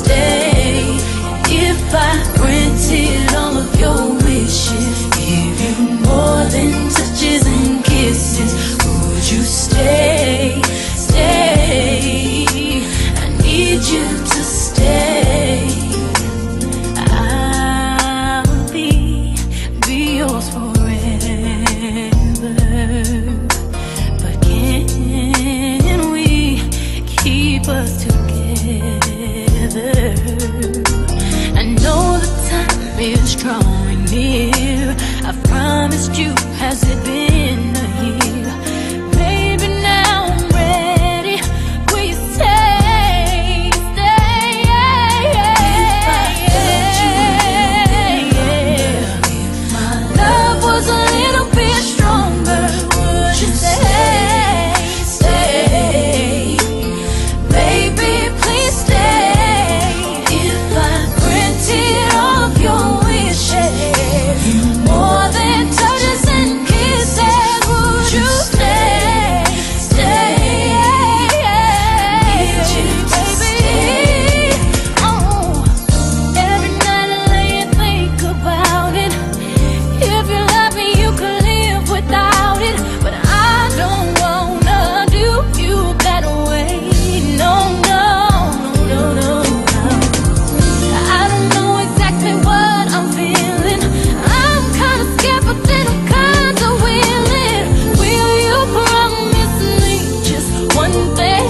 stay. If I granted all of your wishes, give you more than touches and kisses, would you stay? Stay. I need you to stay. I'll be yours forever. But can we keep us together? I know the time is drawing near. I've promised you, has it been a year? Baby, now I'm ready. Will you stay? Stay. If my love was a little bit stronger, would you stay? Stay. Baby, please stay. If I granted all of your wishes, more than touches and kisses, would you stay? Stay. I need you to stay. Oh, every night I lay and think about it. If you love me, you could live without it. But I don't wanna do you that way. No, no, no, no, no. I don't know exactly what I'm feeling. I'm kinda scared, but then I'm kinda willing. Will you promise me just one thing?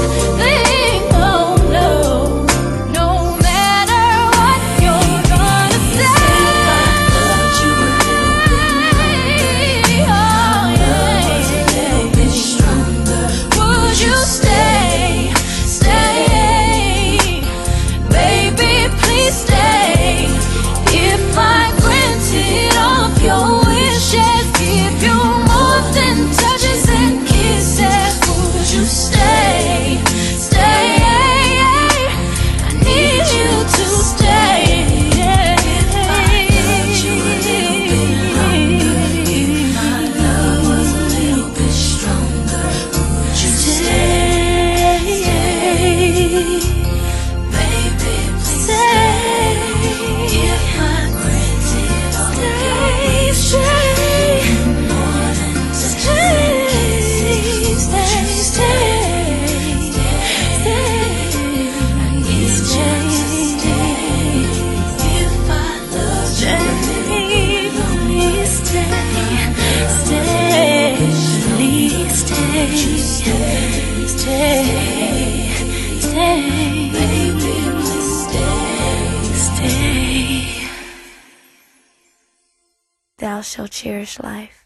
Oh no, no matter what, you're gonna stay. Oh yeah, would you stay? Stay. Baby, please stay. If I granted all of your wishes, give you more than touches and kisses, would you stay? Stay. I need you to stay. If my love was a little bit stronger, would you stay? Baby, please stay. If I granted all of your wishes, more than touches and kisses, would you stay? I need you to stay. If I loved you, please stay. Stay. Please stay. Stay. Stay. Baby, please stay. Stay. Thou shalt cherish life.